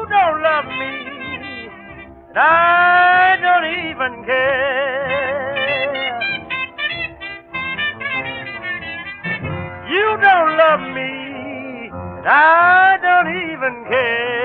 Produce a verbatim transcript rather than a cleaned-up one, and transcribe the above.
don't love me, and I don't even care. You don't love me, and I don't even care.